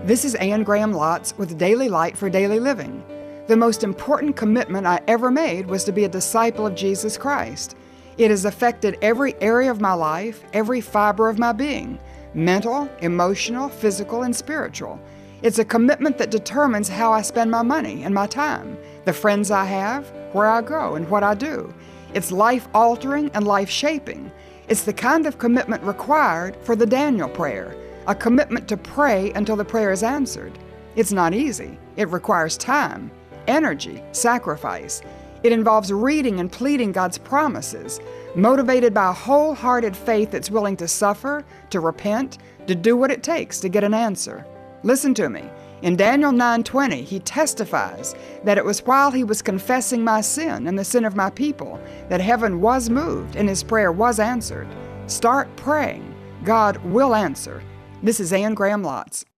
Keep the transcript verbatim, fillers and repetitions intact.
This is Anne Graham Lotz with Daily Light for Daily Living. The most important commitment I ever made was to be a disciple of Jesus Christ. It has affected every area of my life, every fiber of my being, mental, emotional, physical, and spiritual. It's a commitment that determines how I spend my money and my time, the friends I have, where I go, and what I do. It's life-altering and life-shaping. It's the kind of commitment required for the Daniel prayer, a commitment to pray until the prayer is answered. It's not easy. It requires time, energy, sacrifice. It involves reading and pleading God's promises, motivated by a wholehearted faith that's willing to suffer, to repent, to do what it takes to get an answer. Listen to me. In Daniel nine twenty, he testifies that it was while he was confessing my sin and the sin of my people that heaven was moved and his prayer was answered. Start praying. God will answer. This is Anne Graham Lotz.